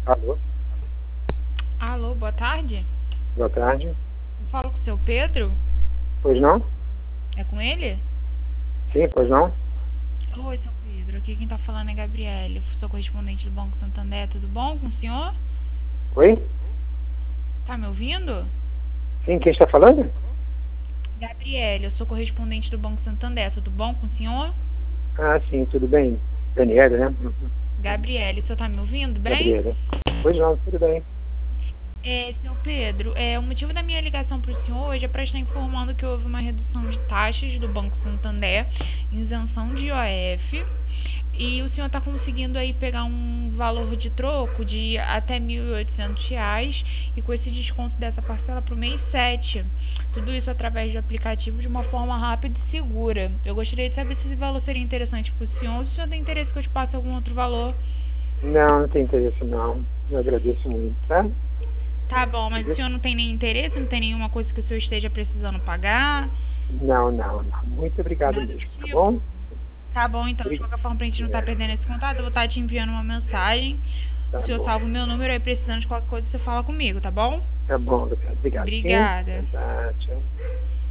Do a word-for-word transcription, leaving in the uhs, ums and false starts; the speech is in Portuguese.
Alô, Alô, boa tarde. boa tarde. Eu falo com o seu Pedro? Pois não? É com ele? Sim, pois não? Oi, seu Pedro. Aqui quem tá falando é Gabriele. Eu sou correspondente do Banco Santander. Tudo bom com o senhor? Oi? Tá me ouvindo? Sim, quem está falando? Gabriele, eu sou correspondente do Banco Santander. Tudo bom com o senhor? Ah, sim, tudo bem. Daniela, né? Uhum. Gabriele, o senhor tá me ouvindo bem? Gabriela. Pois não, tudo bem. É, seu Pedro, é, o motivo da minha ligação para o senhor hoje é para estar informando que houve uma redução de taxas do Banco Santander, isenção de I O F, e o senhor está conseguindo aí pegar um valor de troco de até mil e oitocentos reais e com esse desconto dessa parcela para o mês sete. Tudo isso através do aplicativo de uma forma rápida e segura. Eu gostaria de saber se esse valor seria interessante para o senhor ou se o senhor tem interesse que eu te passe algum outro valor. Não, não tem interesse não. Eu agradeço muito, tá? Tá bom, mas o senhor não tem nem interesse, não tem nenhuma coisa que o senhor esteja precisando pagar? Não, não, não. Muito obrigado Nada mesmo, do tá tipo? bom? Tá bom, então, de Obri- qualquer forma, pra gente não estar é, perdendo esse contato, eu vou estar te enviando uma mensagem. O tá senhor bom. salva o meu número aí, precisando de qualquer coisa, você fala comigo, tá bom? Tá bom, Gabriela. Obrigado, sim? Obrigada. Então tá, tchau.